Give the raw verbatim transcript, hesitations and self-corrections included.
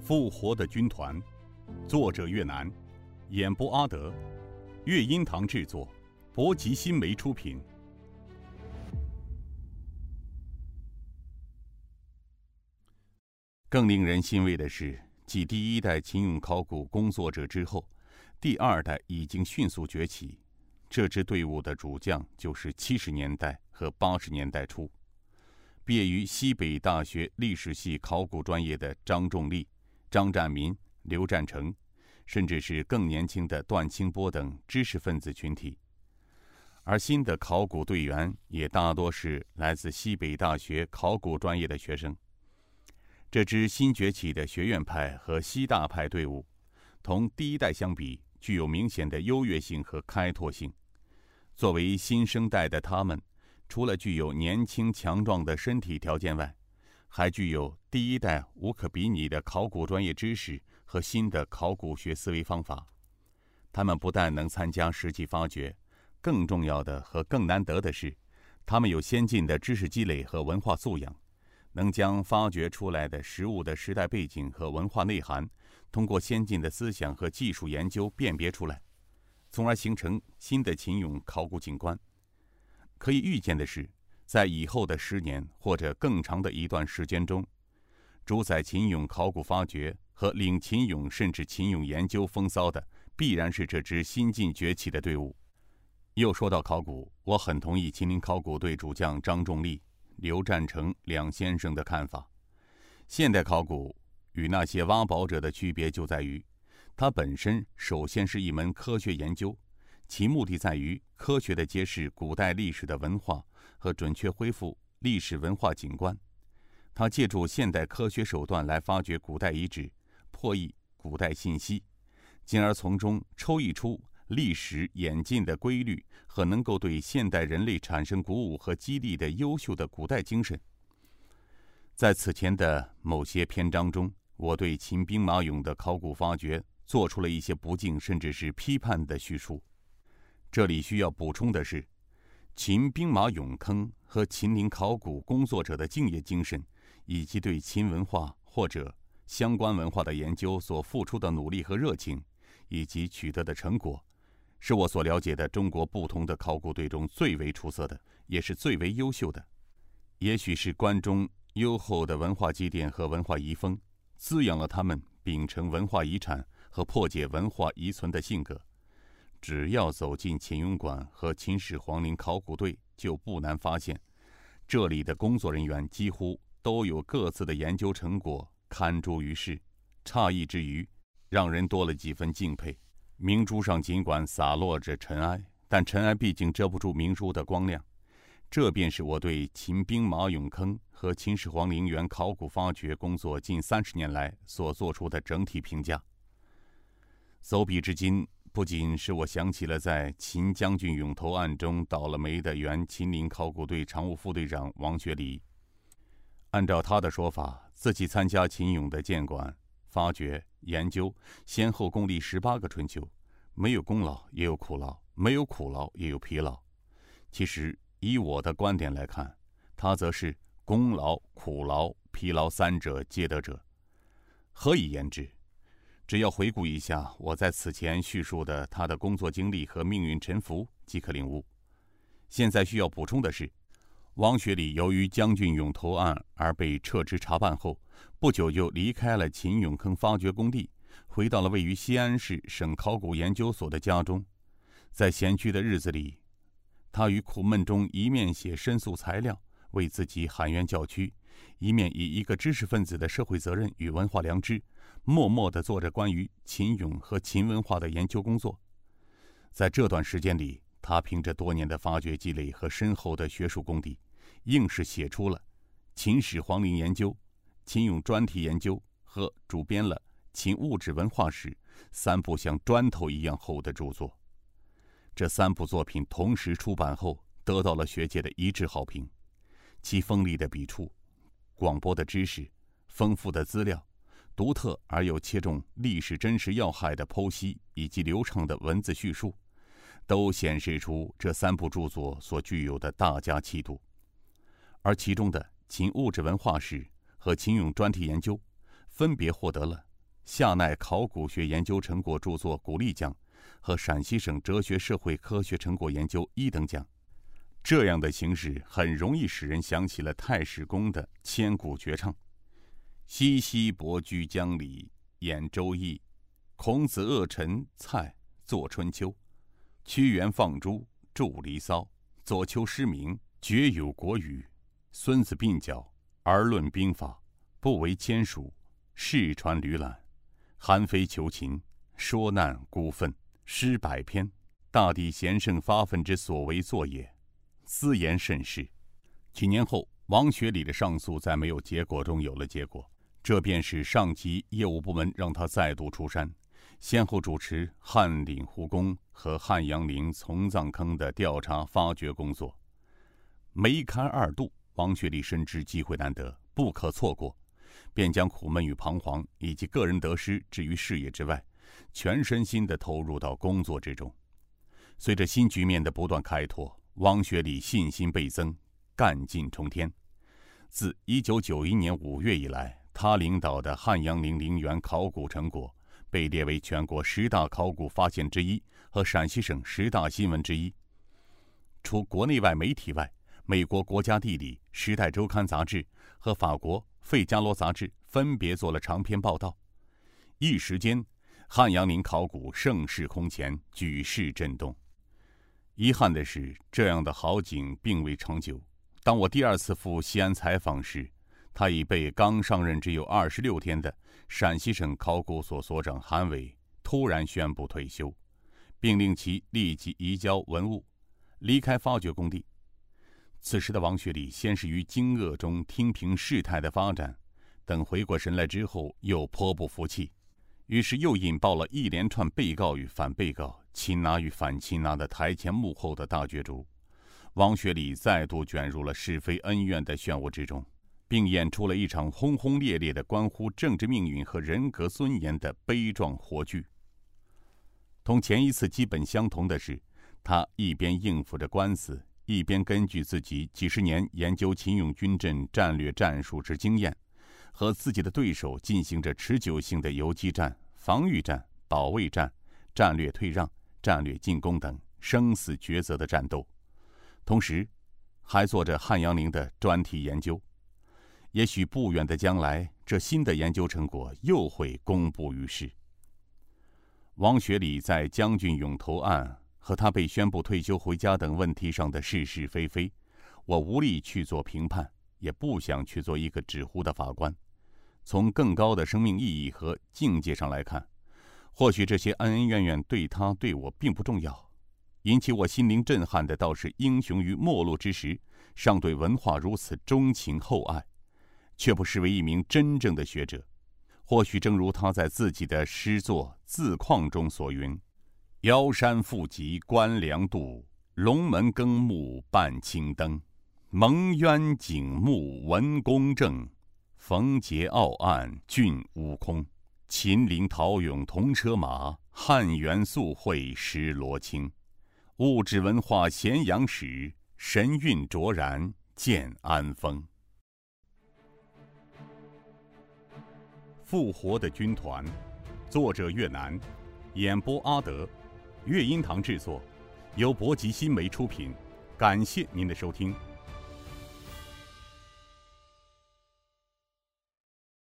复活的军团，作者岳南，演播阿德，乐音堂制作，博吉新媒出品。更令人欣慰的是，继第一代秦俑考古工作者之后，第二代已经迅速崛起。这支队伍的主将就是七十年代和八十年代初毕业于西北大学历史系考古专业的张仲立、张占民、刘占成，甚至是更年轻的段清波等知识分子群体。而新的考古队员也大多是来自西北大学考古专业的学生。这支新崛起的学院派和西大派队伍，同第一代相比，具有明显的优越性和开拓性。作为新生代的他们，除了具有年轻强壮的身体条件外，还具有第一代无可比拟的考古专业知识和新的考古学思维方法。他们不但能参加实际发掘，更重要的和更难得的是，他们有先进的知识积累和文化素养，能将发掘出来的实物的时代背景和文化内涵，通过先进的思想和技术研究辨别出来，从而形成新的秦俑考古景观。可以预见的是，在以后的十年或者更长的一段时间中，主宰秦俑考古发掘和领秦俑甚至秦俑研究风骚的，必然是这支新晋崛起的队伍。又说到考古，我很同意秦岭考古队主将张仲立、刘占成两先生的看法。现代考古与那些挖宝者的区别就在于，它本身首先是一门科学研究，其目的在于科学地揭示古代历史的文化和准确恢复历史文化景观。它借助现代科学手段来发掘古代遗址，破译古代信息，进而从中抽译出历史演进的规律和能够对现代人类产生鼓舞和激励的优秀的古代精神。在此前的某些篇章中，我对秦兵马俑的考古发掘做出了一些不敬甚至是批判的叙述。这里需要补充的是，秦兵马俑坑和秦岭考古工作者的敬业精神，以及对秦文化或者相关文化的研究所付出的努力和热情，以及取得的成果，是我所了解的中国不同的考古队中最为出色的，也是最为优秀的。也许是关中优厚的文化积淀和文化遗风，滋养了他们秉承文化遗产和破解文化遗存的性格。只要走进秦俑馆和秦始皇陵考古队，就不难发现，这里的工作人员几乎都有各自的研究成果刊诸于世，诧异之余，让人多了几分敬佩。明珠上尽管洒落着尘埃，但尘埃毕竟遮不住明珠的光亮。这便是我对秦兵马俑坑和秦始皇陵园考古发掘工作近三十年来所做出的整体评价。走笔至今，不仅是我想起了在秦将军俑头案中倒了霉的原秦岭考古队常务副队长王学礼。按照他的说法，自己参加秦俑的建馆、发掘、研究，先后共历十八个春秋，没有功劳也有苦劳，没有苦劳也有疲劳。其实以我的观点来看，他则是功劳、苦劳、疲劳三者皆得者。何以言之？只要回顾一下我在此前叙述的他的工作经历和命运沉浮，即可领悟。现在需要补充的是，王学礼由于将军俑头案而被撤职查办后，不久就离开了秦俑坑发掘工地，回到了位于西安市省考古研究所的家中。在闲居的日子里，他于苦闷中一面写申诉材料，为自己喊冤叫屈，一面以一个知识分子的社会责任与文化良知，默默地做着关于秦俑和秦文化的研究工作。在这段时间里，他凭着多年的发掘积累和深厚的学术功底，硬是写出了《秦始皇陵研究》、秦俑专题研究和主编了《秦物质文化史》三部像砖头一样厚的著作。这三部作品同时出版后，得到了学界的一致好评。其锋利的笔触、广博的知识、丰富的资料、独特而又切中历史真实要害的剖析以及流畅的文字叙述，都显示出这三部著作所具有的大家气度。而其中的《秦物质文化史》和秦俑专题研究，分别获得了夏奈考古学研究成果著作鼓励奖和陕西省哲学社会科学成果研究一等奖。这样的形式很容易使人想起了太史公的千古绝唱：西溪伯居江里演周易，孔子恶陈蔡作春秋，屈原放诸著离骚，左丘失明绝有国语，孙子鬓角而论兵法，不为签署，世传吕览，韩非求秦，说难孤愤，诗百篇，大抵贤圣发愤之所为作也，斯言甚是。几年后，王学礼的上诉在没有结果中有了结果，这便是上级业务部门让他再度出山，先后主持汉岭湖宫和汉阳陵从葬坑的调查发掘工作。梅开二度，王学礼深知机会难得，不可错过，便将苦闷与彷徨以及个人得失置于事业之外，全身心地投入到工作之中。随着新局面的不断开拓，王学礼信心倍增，干劲冲天。自一九九一年五月以来，他领导的汉阳陵陵园考古成果被列为全国十大考古发现之一和陕西省十大新闻之一。除国内外媒体外，美国国家地理、时代周刊杂志和法国费加罗杂志分别做了长篇报道。一时间，汉阳陵考古盛世空前，举世震动。遗憾的是，这样的好景并未长久。当我第二次赴西安采访时，他已被刚上任只有二十六天的陕西省考古所所长韩伟突然宣布退休，并令其立即移交文物，离开发掘工地。此时的王学礼先是于惊愕中听凭事态的发展，等回过神来之后，又颇不服气，于是又引爆了一连串被告与反被告、擒拿与反擒拿的台前幕后的大角逐。王学礼再度卷入了是非恩怨的漩涡之中，并演出了一场轰轰烈烈的关乎政治命运和人格尊严的悲壮活剧。同前一次基本相同的是，他一边应付着官司，一边根据自己几十年研究秦俑军阵战略战术之经验，和自己的对手进行着持久性的游击战、防御战、保卫战、战略退让、战略进攻等生死抉择的战斗，同时还做着汉阳陵的专题研究。也许不远的将来，这新的研究成果又会公布于世。王学礼在将军涌头案和他被宣布退休回家等问题上的是是非非，我无力去做评判，也不想去做一个纸糊的法官。从更高的生命意义和境界上来看，或许这些恩恩怨怨对他对我并不重要，引起我心灵震撼的倒是英雄于末路之时尚对文化如此钟情厚爱，却不失为一名真正的学者。或许正如他在自己的诗作《自况》中所云：腰山复集观梁度，龙门更目半青灯，蒙渊景目文公正，逢节傲岸峻悟空，秦陵陶俑铜车马，汉元素绘石罗青，物质文化咸阳史，神韵卓然建安风。复活的军团，作者岳南，演播阿德，乐音堂制作，由博吉新媒出品。感谢您的收听。